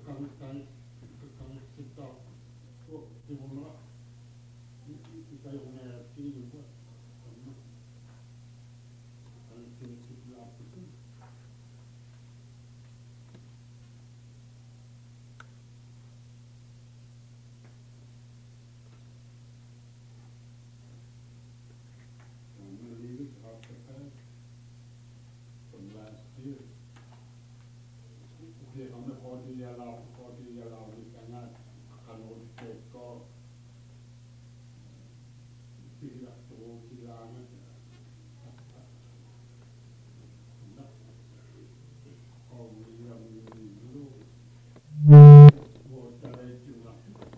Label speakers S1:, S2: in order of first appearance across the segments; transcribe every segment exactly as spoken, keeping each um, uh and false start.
S1: kakangkai kakangkita ko timona ita yung na tini ko amma ang tini kitla apitu I'm leave it after that from last year. Okay, on the forty year out, forty year out, we cannot cannot take go. Sila to sila na. Oh, we are really blue. What are they doing?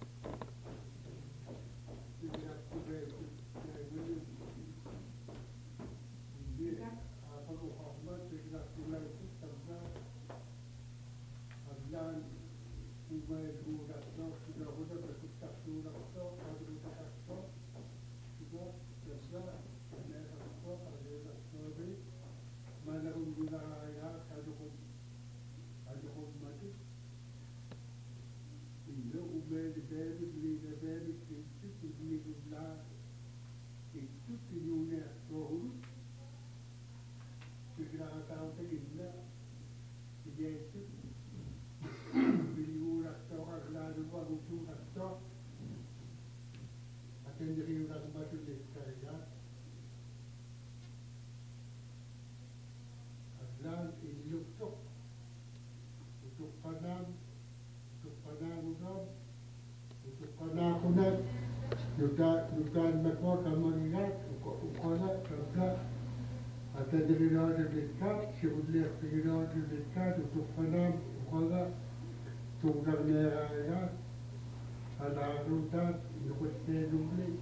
S1: Yuta yuta mekor kamangat ukona kabla ata dirido dekat sibudli dirido dekat untuk panam ukona tunggal merah ada rutat yukote dungli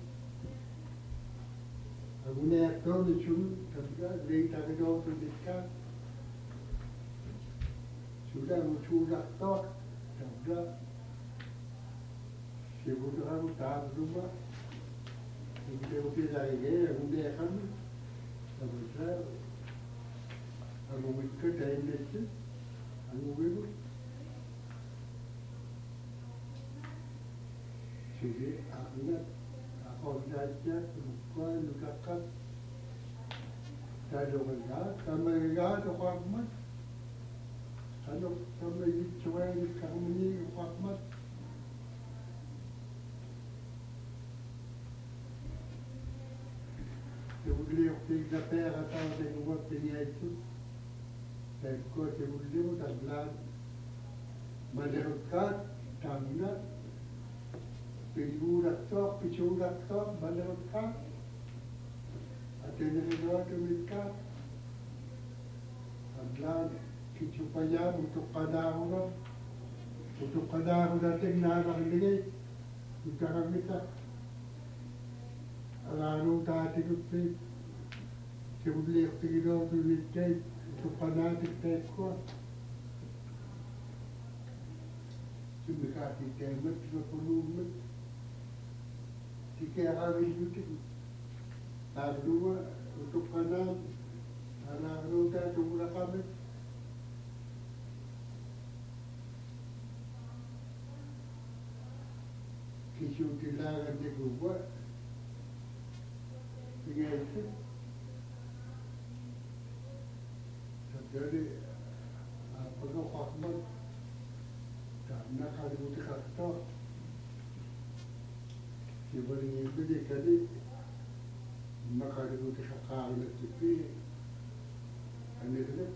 S1: agune aktor dichun kabla lei tagido dekat sudah muncul aktor kabla sibudli rutat rumah Udah udah lagi, udah kan, tapi saya, aku mikir dari itu, aku mikir, jadi aku nak, aku belajar, bukan lukakan, saya doa, kami lihat orang kalau kami cuai kami orang Je voulais que les affaires attendent des nouveaux pays et tout. C'est quoi, je voulais dire, dans la Malerotkat, Tamina, Piluraktor, Pichuraktor, Malerotkat, Ateneridor, Tumilkat, Adlan, Pichupaya, Mutupadahura, Mutupadahura, Tegnarangli, Mutaramita. Alano dati tutti che vuole dire che il te tu panati te qua tu mi cati te metti lo volume ti che avevi tutti la due tu panati alla ruota tu la fame che ci utilizza di qua Yes. Jadi, perlu khidmat dan nak ada bukti kata. Diberi beli kali, nak ada bukti kata oleh tipi, ane tu.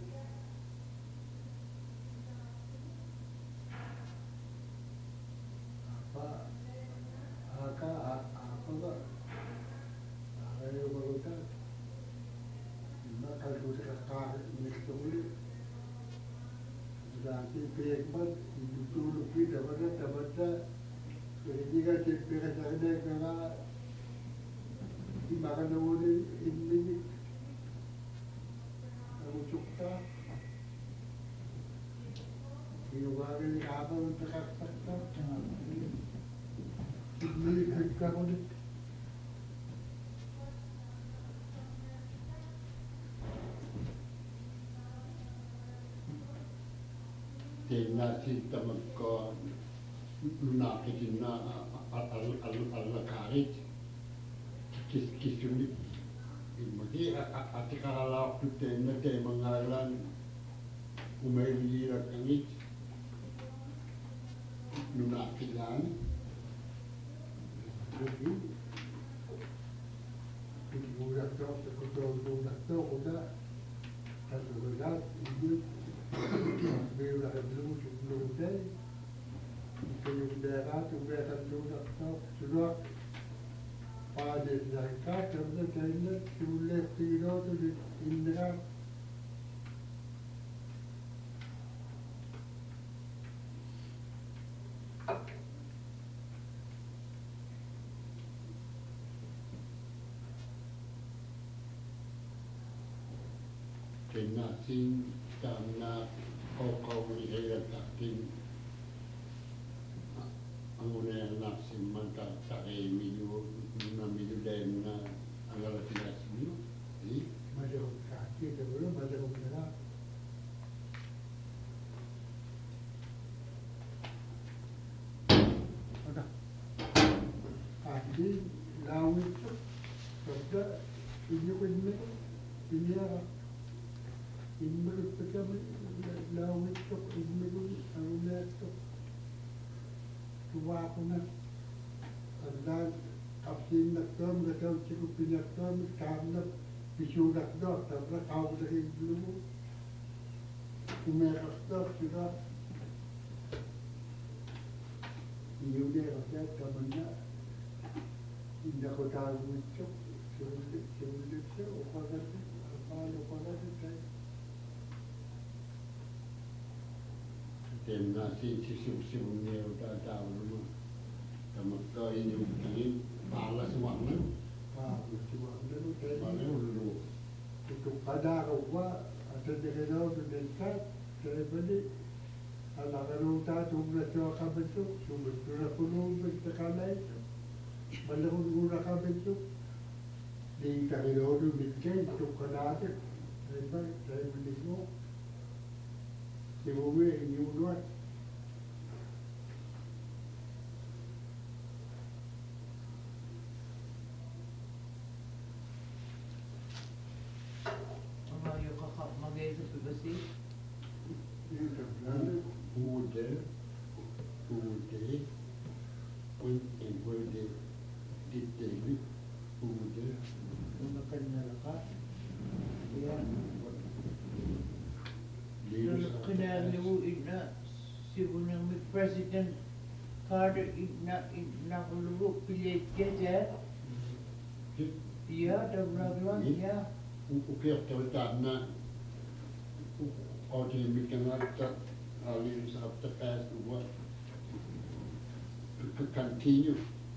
S1: Apa, apa, apa tu? Ayo barusan, nak kalau kita kata mesti nanti pekmat itu lebih dapat dapat jadi kan jadi kan karena di makan awalnya ini kamu cukta di luar ini apa untuk kata ini kita pun Tena si tamagko nakitin na al-al-al-al-karit kis-kisunit imagi at ikalawak tu tena te mangalan umailirak angit nunakilan jadi budak tu betul budak tu udah kalau berat itu biar belum belum deh itu daerah tu daerah budak tu sudah pada mereka kerja kerja sulit tidak tu di Indra kena sing karena kau-kau lihat takin angune nafsi manta takai milu na milu dan na angala tilas milu ni macam kaki tu belum macam mana ada kaki lawan tu kerja ini pun ini ini إنملوا التكامل لا ويتشق إنملوا أولاد تواقنا الآن قبسين نكتم لكم تشكوا في نكتم كامنا بشو نكتم تبرا قاوة يبلو وما نكتم شدا يودي رجال كمنا إنك تعالوا ويتشق شولك شولك شو وقدر قالوا قدر Tena si si si punya udah tahu dulu, kamu ini mungkin balas mana? Ah, cuma dulu tadi dulu. Itu pada apa? Ada dengan orang dekat, saya beli. Anak orang tua tu berjauh kamu tu, cuma sudah penuh bersekalai. Malah guna kamu tu, di kali orang miskin tu kena ada. Saya beli, saya beli semua. Si bumi ini udah.
S2: Apa yang kakak magai itu bersih?
S1: Ini terlalu muda, muda, pun muda, detail, muda.
S2: Makan nalaka. Ya. Kena lewu ina si unang mi President Carter ina ina lewu pilih dia. Iya, dah berapa ya?
S1: Ukir terutama orang yang ada alih sabta kas buat continue.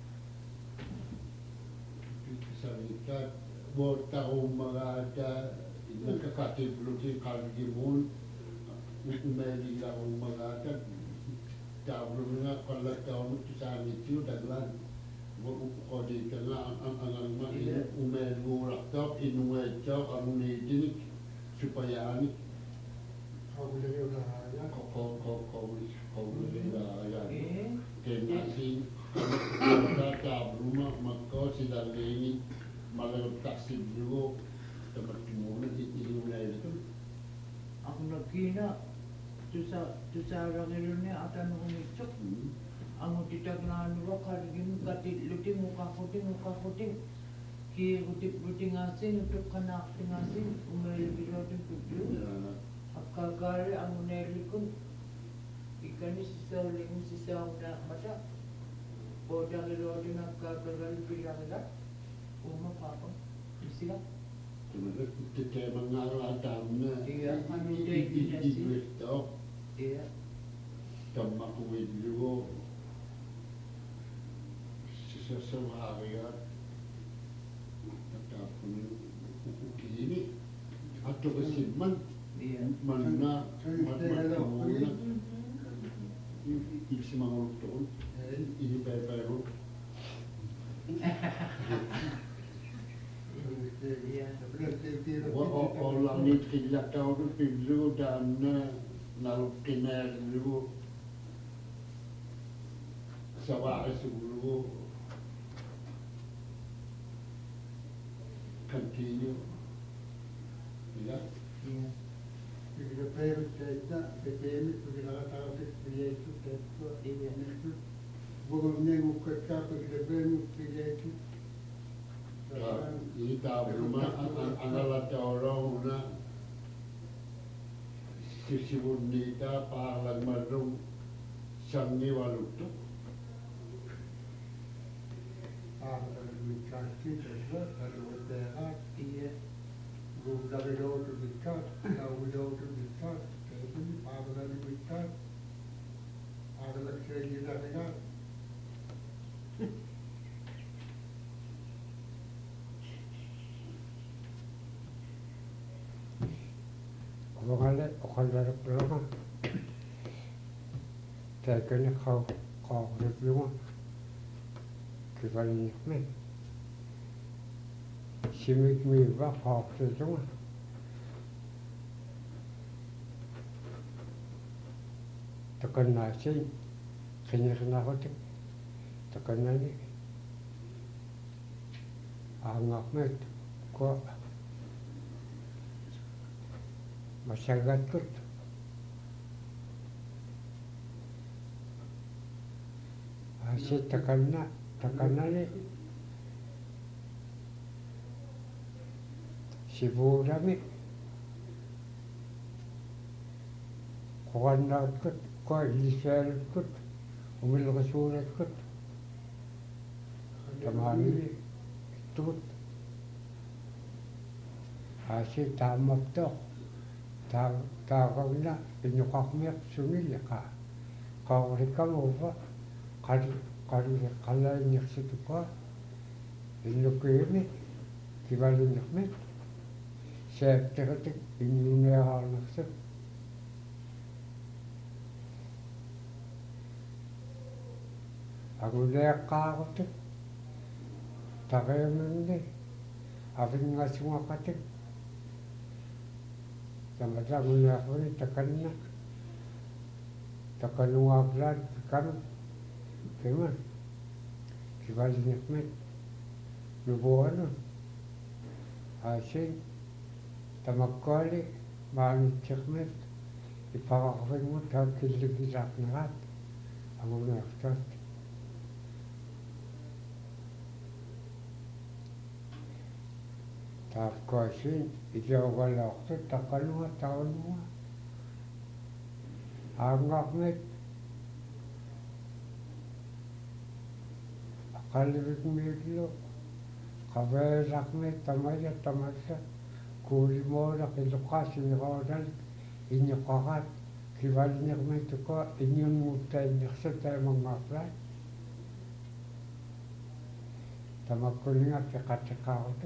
S1: Kita buat tahu mengada ini kekati berarti kalau gimun Meli lawan mengatakan tahunnya kalau tahun itu saya itu dalam kalau di tengah angan mak ini umel murak top inuwe jauh kamu ini supaya ini kau boleh ya kau kau kau kau kau boleh ya kena sih kalau tak rumah maka sedang ini malah taksi dulu tempat mana di ini itu
S2: aku nak kena tu sa tu sa orang Indonesia akan mengucap ang tidak kenal dua kali gini kati luting muka kuting muka kuting ki kuting kuting asin untuk kena kuting asin umur lebih luting kuting akal kali ang menelikun ikan ini sisa uling sisa udah macam bodoh luting akal kali pilih ada umur apa istilah
S1: kita mengalah damna
S2: iya kan udah
S1: di Bristol
S2: iya
S1: tambah kuih dulu sesuatu hari ya ataupun ini atau kesimpan mana mana mana ini semangat tahun ini baru-baru orang ni tidak tahu tu pintu dan nalukkinaarillugu savaaqisugulugu continue ila Kita perlu cerita, kita ini kita tahu kita itu itu itu bukan yang muka cakap kita perlu kita itu. Kita rumah adalah orang una sisi bunita pahalan marung sangi walutu. Pahalan mikasi terus kalau berat dia Guna video to discuss, now video to discuss, carefully, Pavla to discuss, Pavla saying nothing else.
S3: Okale, okale programa. Tekene kau kau review. Kivali me. Simik mi va hawk se chung takan na sin kenya na hote takan na ni angak met ko masagat kut asyik takan na takan na ni Siburami Kuanat kut, kua Israel kut, umil rasulat kut, tamani tut, asyik tamak to, ta ta kagna inyukak miak sumil ka, kau rikam uva, kari kari kala inyak situka, inyukimi, kibali nyakmet. Saya terketik ini hal maksud. Aku lihat kau tu, tak kaya mana, apa ni nggak semua katik. Sama tak aku lihat aku ni tekan nak, tekan uang belan, tekan, gimana? Kibali nikmat, nubuhan, hasil. Tamakali mani chekmet iparakhin mo takilgisak nahat ang naktat tapkasin ijagalakta takalwa takalwa angakmet akalibik medlo kavelakmet tamaya tamasa Kuli mo na kilukas ni Ronald inyo kakat kibali niya kumento ko inyong mutay niya sa tayo mga fly tamag ko niya kakatsaka ko to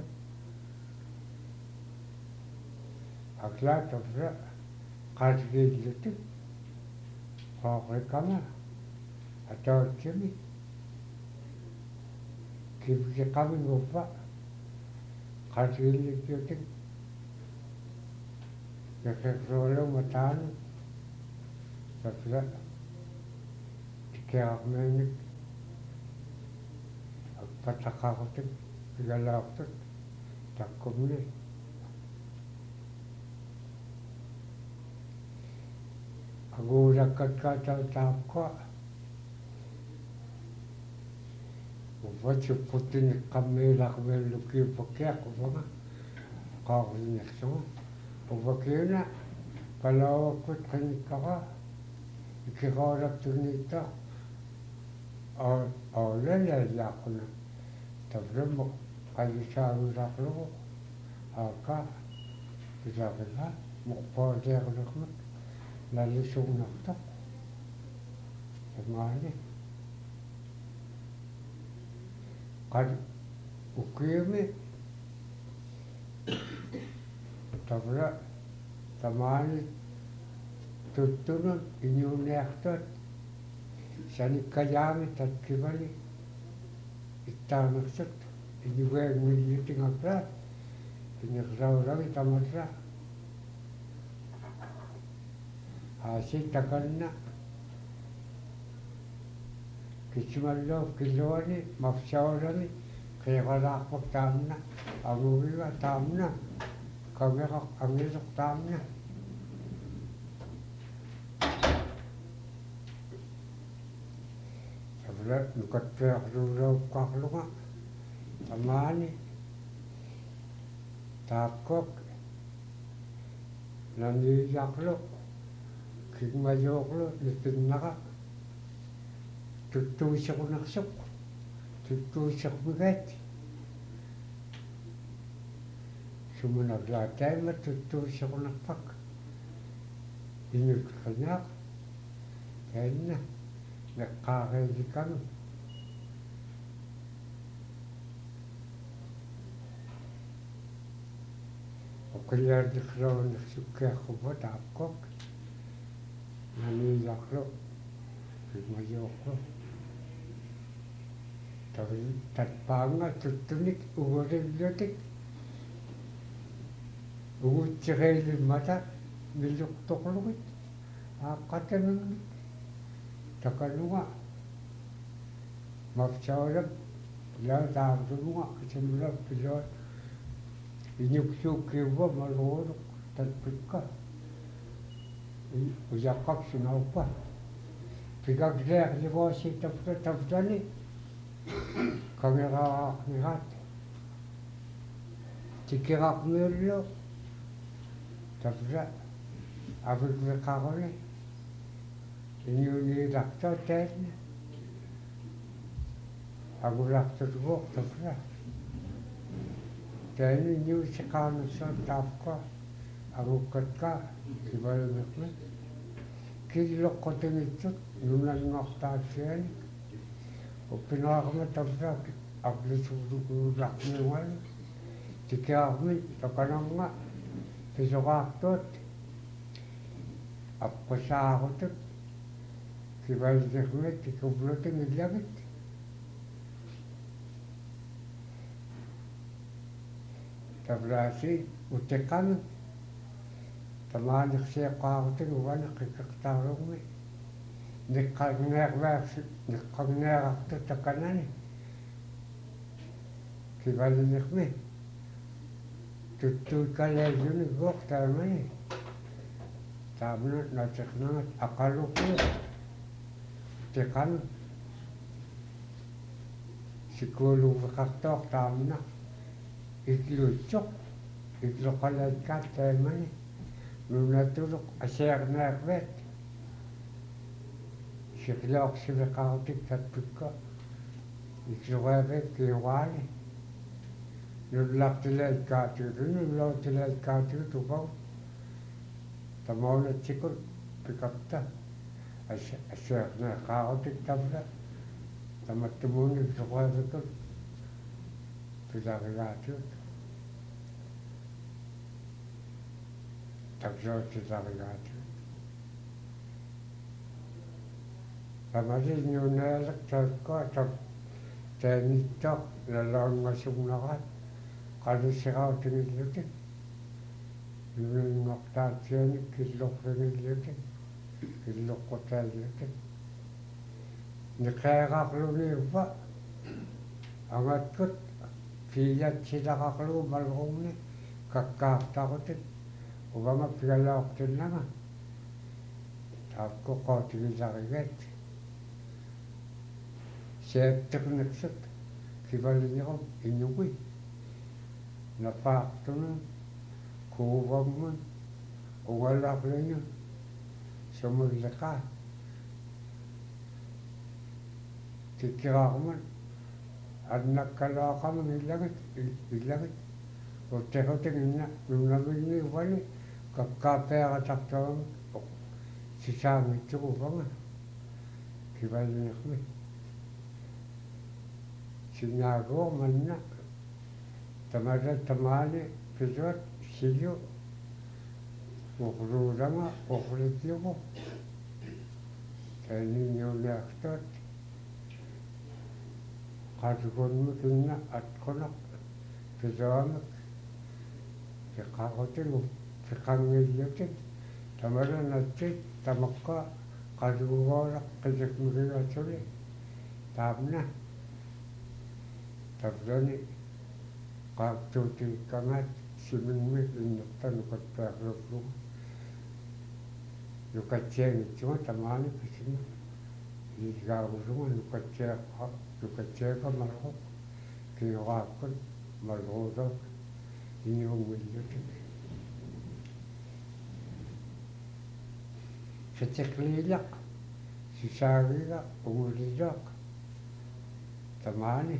S3: akla to fra kargil ito kakay ka nga ataw kami kibigay kami mo pa kargil ito Kekekrolo matan, tapi tiga menit, apa cakap tu, galak tu, tak kumuli. Aku rakat kata tak kau, buat seputin kami nak meluki pakai aku sama, kau ni semua. Ubakina kalau aku teringat ikiharap tunita or or lele yakuna tabrimo kaysaru raklo aka kisabela mukporde raklo lalisung nakta semani kad ukimi Tabra tamani tuttunun inyun nektot sani kayami tat kibali ittanaksat inyuwe militing akra inyakraw rawi tamatra Asi takanna kismallo killuani mafsaurani qeqalaaqpak taamna aguviva taamna kameqaq angisoq taamna sabla nukatpeaqluulauqqaqluga amaani taakkok naniillaqlu kigmajuuqlu nipinnaqa tuttuusiqunersuq tuttuusiqmigaat sumunaglaataima tuttuusiqunerpak inutqinaaq taanna meqqaaqiilikanu oqillarniqlaunersukkaaqquppa taakkok naniillaqlu kigmajuuqlu tatpaanga tuttunik ugurillutik ugutsiqeilimmata milluqtoqlugit aaqqatamingit takaluga mafsaulam laa taartumuga kisimula pilua inyuksuukkiuvva maluguruq tatpikka uyaqqapsunauppa pikakleerligoasi tafta taftani kameraqaaqnigaat tikiraqmiullu tafta avikviqaruni iñuuniilartua taanna agulartuluguq tafta taani iñuusiqaanersuat taafqa agukkatka kivalmiqmi killoqqutiнгитсут нунангортаассиани оппинаарма тавса аклисуулукууларниуани тикаарми таканарма писораартуат аппасаарутут киваллермит тикублутин иллагит тавлааси утеқами тамаанерсиаққаарутин уани қиккертаарумми неққагнеерваарс неққагнеерарту таканани киваллерми туттуикалааллуни гуоқ таамани таамна натернагат ақалуққу теқан сикуулувеқартоқ таамна иклуутсоқ иклоқалаиккаат таамани нунатулуq асиарнаарваат сиклоорсивеқарутик татпикка иклураавак киуаани нуллартилаиккаатигу нуллаутилаиккаатигу тупау тамаулатсикут пикапта ас асиарнаарутик тавла таматтумууни иклураавакут пиларигаатигут таксоотсисаригаатигут тамалинниунаалак тааккуа тап таанитто налаангасугнарат қалуссераутингиллутик юнингортаатсианик киллорфигиллутик киллоққутааллутик неқаеқарлуниуппа агаттут фиятсилақарлуу малгумни каккаартарутик увама пигалаортиннага тааккоққоотигисаригаат сеэттэрнаксут кивалинерум иннугуи напаартунун кууваммун угалаарлуни сумуллекаа тиккираарман аннаккалаақамун иллагат иллагат уттехутингинна нуннавинни вали каккаапеаратартуам сисаангитсугувага кивалинерми синаагоо манна тамара тамаали писуат силу охрууранга охритиуго таниниулеартуат qaatukunmu kinna atqunaq pisuamik piqqaqutigu piqqangillutik Tamara nati tamakka kadugora kajikmuriga tuli. Tamna. Tabdani kaktuti kangat simingmi inuktan katpakruku. Lukaceng cuma tamani kisima. Igawuruma lukaceng lukaceng kamarok. Kiyawakun malhodok. Inyong wilyutin. Seteklilak, sisariga, umulilak, tamani.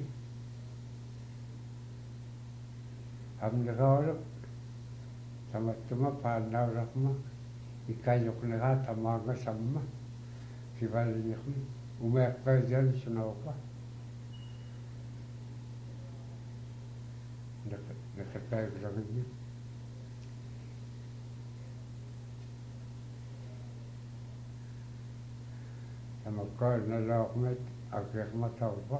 S3: Amnirolok, tamatuma panaurakma, ikayok nira tamanga sama, kivalinikmi, umekkajan sunauka. Nakatayagramini. Tamakka nalakmet agirmatawba.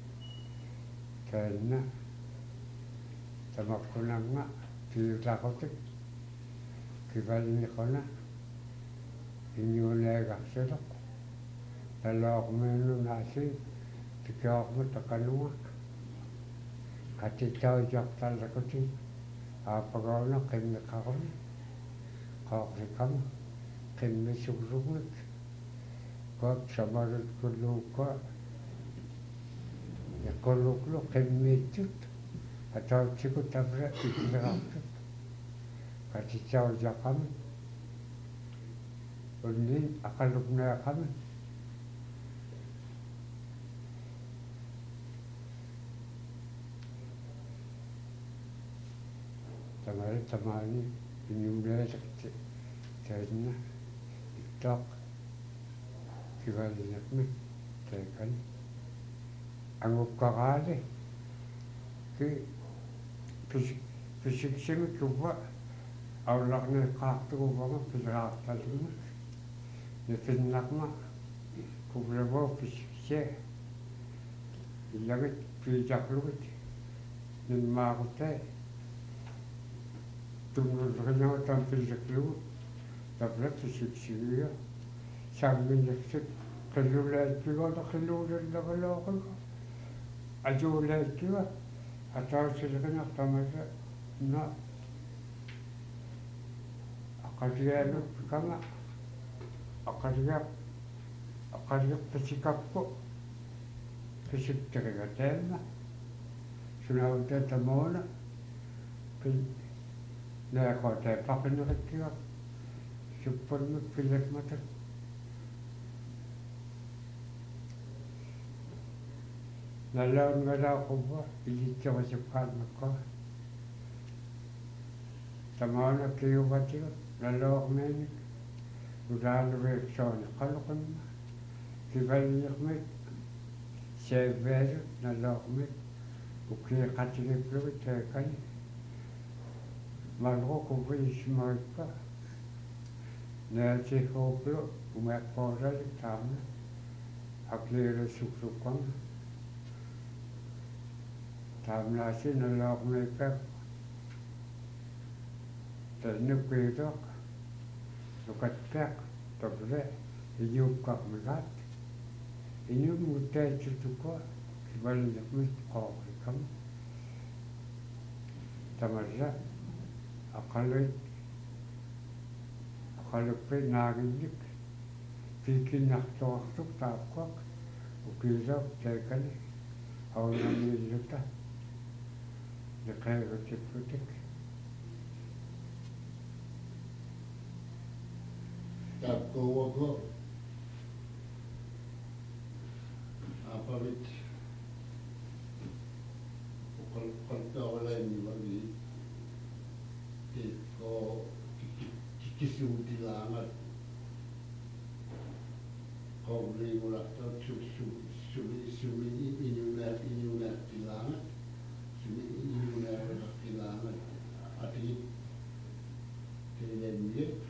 S3: Kena tamakkunanga tiutakotik. Kivalinikona inyunegaksilak. Nalakmenu nasi tikiakmet takanunga. Katitaw jaktal rakutin. Apagauna kemme kakon. Kaklikam kemme sugrumik. Kak samarit kuluka. Ya kuluklu kemme tut. Atau cikgu tabrak ikirakut. Katitaw jakam. Unin akalukna kami. Tamari tamani inyumlek tena itak kivalinikmi tekan anguk kakali ki pisiksimi kuwa awlakna kaktu kuwa pisraktalima nifinnakma kubrebo pisikse ilagit pijaklukit nimmakutay Tumuluknya tampil sekelu, tapi pisiksiya, sambil leksit keluar juga tak keluar dah kalau aku, ajulah juga, atau sebenarnya tamasa na, akarya lu kama, akarya, akarya pisikapku, pisik terkadang, sudah ada temuan, Nah, kalau saya pakai nak kira, super nak pilih mata. Lalu ngada kuba, ini coba cepat nak. Tamana kiri baca, lalu ni, udah lebih soalnya. Kalau kan, kita ni kami, saya beru, lalu ni, ukir kacil perlu terkait. Malroko vishmarka nati hoplo umakpora tamna aklere sukrukam tamna si nalak meka tanukidok lukatak tabre iyukak megat inyum mutai chutuko kibalik mit qawrikam tamarja akalit akalit pe naginik pikin nakto akto tapkok ukizak tekani awna miluta lekay rutiputik
S1: tapko wako apavit ukal kalta wala ni bagi ko kikisum dilangat ko beli mula to sumi sumi sumi inyunar inyunar dilangat sumi inyunar dilangat ati kenen dia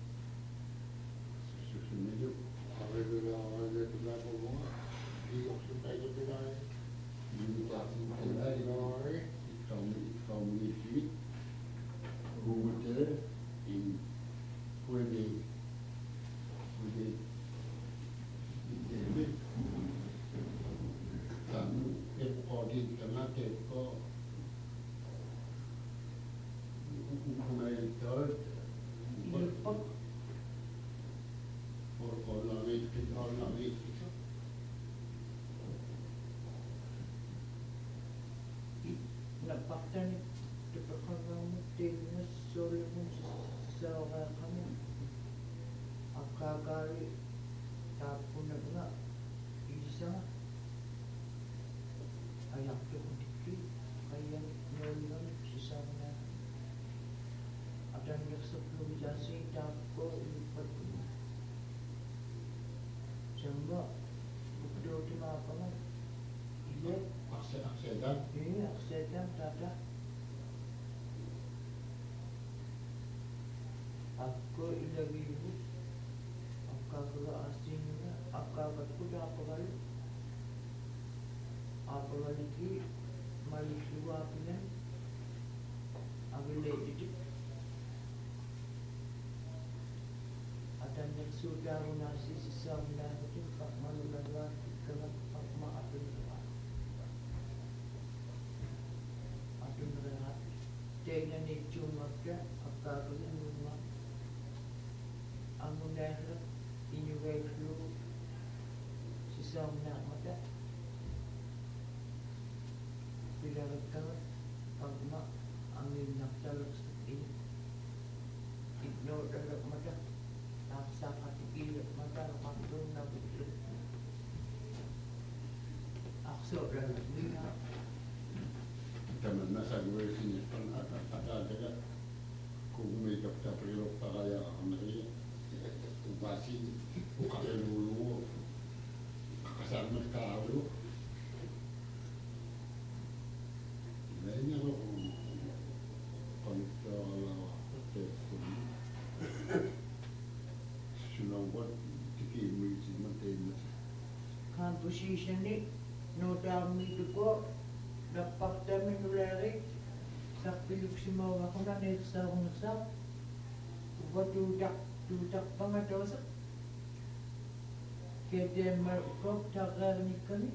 S1: sumi itu apa itu lah ada tu lah kau di waktu itu tu lah di waktu itu lah di mana kau kau mesti Google in Wendy
S2: seorang kamu akakali tapun na nga isa ayak to dikit kaya nolong sisa na adan nagsaplo jasi tapo lipat samba bukdo di mapangan iya
S1: aksedan
S2: iya aksedan tata aku ilagi ibu akakala aslinya akakatku dah apa kali apa kali ki malik dua punya ambil didik ada yang sudah munasi sisa munasi pak malu lalu dengan pak maaf itu aduh berat jangan cuma dia akakala rumah amun dahil inyugay flu sisa na mata bilang ka pagma angin naktalak sa ini ignore dalak mata naksa katigilak mata kapatong na buklo akso dalak nina
S1: Tämän nasa gue sini kan ada ada ada kung may kapta pero kaya amri basi buka dulu kasar merkau lainnya lo kontrol telepon sudah buat tiket misi mantin
S2: kan posisi ni no dami tu ko dapat dami nulari sak piluk si mau ako na net sa unsa buat dudak dudak pangadosa kede markop tagar ni kami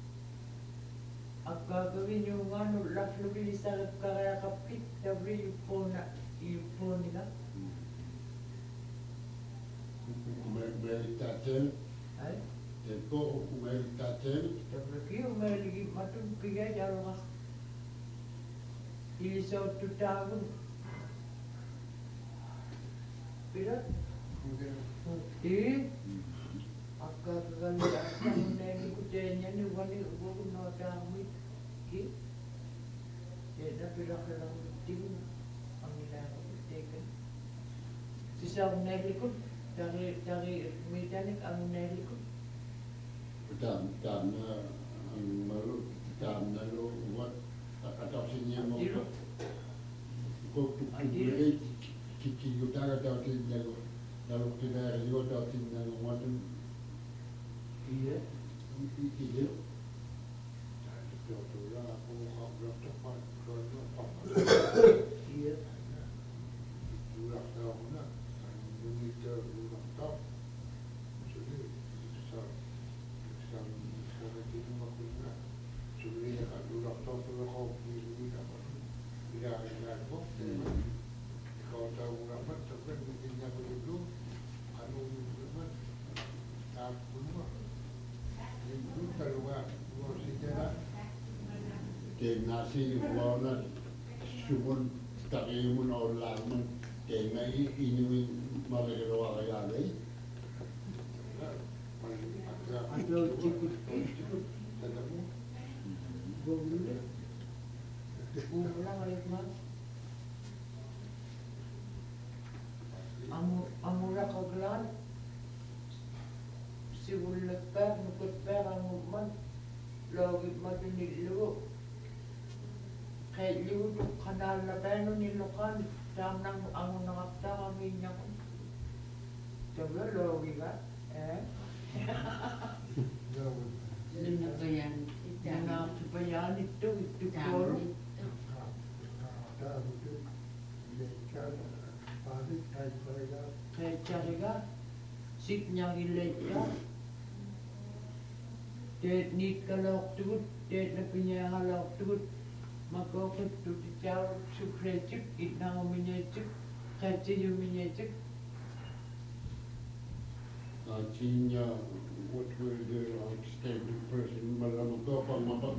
S2: akka gawin yung ano laflo bilisarap karaya kapit dabri yupona yuponi na
S1: Meditaten,
S2: ay
S1: tempo meditaten,
S2: dabri yung maligi matun pigay jaro ka ilisaw tutawon Pirat? Hindi. Akka kagalian sa muna yung kutenya ni wani ubo na dami. Ki? Kaya pirak ka lang ulitin ang nilakan. Sisa ang nalikod. Dari dari metanik ang nalikod.
S1: dam dam na ang malu dam na lo what atau sinya mo ko tu beri kiki utara atau tin na lo lalu kita rio atau tin na lo what
S2: Iya.
S1: Iya.
S2: Iya.
S1: Kaya nasi wana sumun takimun o laman kaya nga inumin malagarawa kaya lay.
S2: Atau cikut cikut. Boleh. Boleh ayat mas. Amu amura kaglan. Sigul lepas nukut per amu man. Lagi mati nilu. Kayak liu tu kanal na tayo nilukan. Dam nang amu nangakta kami niya ko. Coba lagi ka. Eh.
S4: Linabayan.
S2: Nanabayan ito, ito ko. Kaya cariga, sik niyang ilit ka. Dahil need ka lawak tugot, dahil na pinyahalawak tugot. Magkakot to ti chow sukretik, itnang uminyetik, kasi yung uminyetik.
S1: Artinya, what will the outstanding person malam ko pag mapag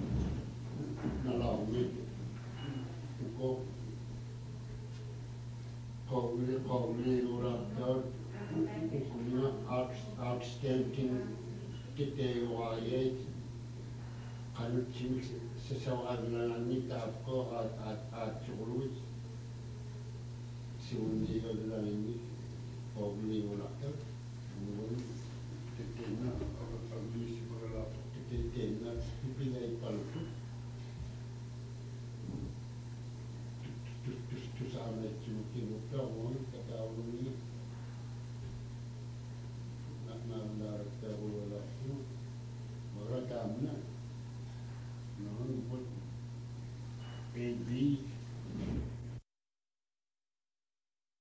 S1: nalawit ko ko will probably raptor kuna outstanding tite waye kanut chimik sesawaglanani tapko at at at chulus siundi gadalani probably raptor mun tite na agli sigurala tite na pipilay palto tu sana chumukin ka won katawuni na na na ka wala tu mara kamna non put baby